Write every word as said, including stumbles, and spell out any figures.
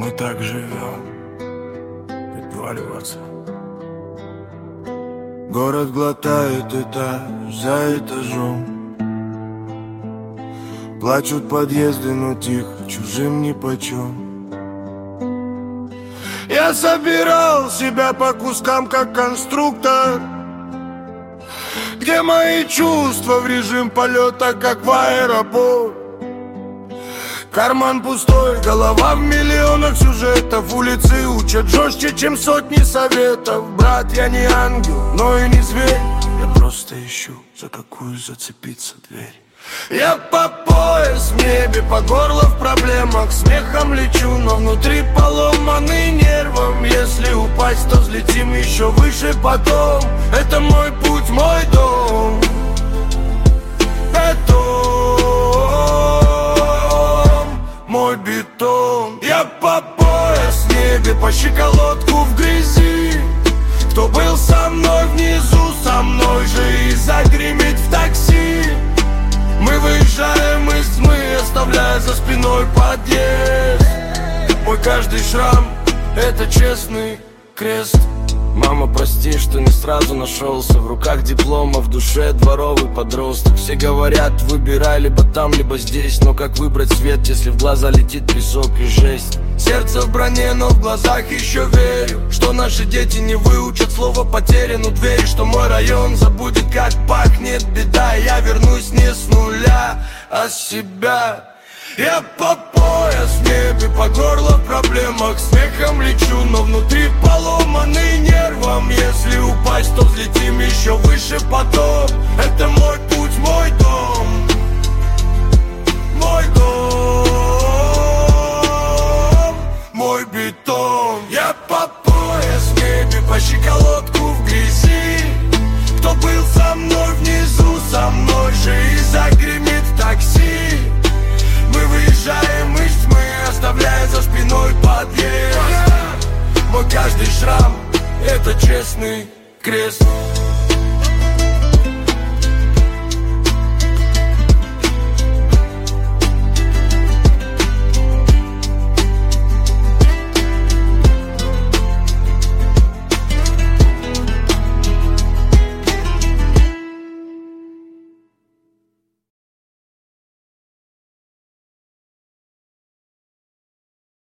Мы так живем, отваливаться. Город глотает этаж за этажом. Плачут подъезды, но тихо, чужим нипочем. Я собирал себя по кускам, как конструктор, где мои чувства в режим полета, как в аэропорт. Карман пустой, голова в миллионах сюжетов. Улицы учат жестче, чем сотни советов. Брат, я не ангел, но и не зверь. Я просто ищу, за какую зацепиться дверь. Я по пояс в небе, по горло в проблемах. Смехом лечу, но внутри поломанный нервом. Если упасть, то взлетим еще выше потом. Это мой путь, мой дом. Бетон, мой бетон. Я по пояс в небе, по щиколотку в грязи. Кто был со мной внизу, со мной же и загремит в такси. Мы выезжаем из тьмы, оставляя за спиной подъезд. Мой каждый шрам — это честный крест. Мама, прости, что не сразу нашелся. В руках диплома, в душе дворовый подросток. Все говорят, выбирай либо там, либо здесь. Но как выбрать свет, если в глаза летит песок и жесть? Сердце в броне, но в глазах еще верю, что наши дети не выучат слово потеряну дверь. Что мой район забудет, как пахнет беда. И я вернусь не с нуля, а с себя. Я по пояс в небе, по горло в проблемах. Смехом лечу, но внутри поломанный нервом. Если упасть, то взлетим еще выше потом. Это мой путь, мой дом. Мой дом, мой бетон. Я по пояс в небе, по щиколотку в грязи. Кто был со мной внизу, со мной же и загремит в такси. Мы выезжаем из тьмы, оставляя за спиной подъезд. Мой каждый шрам — это честный крест.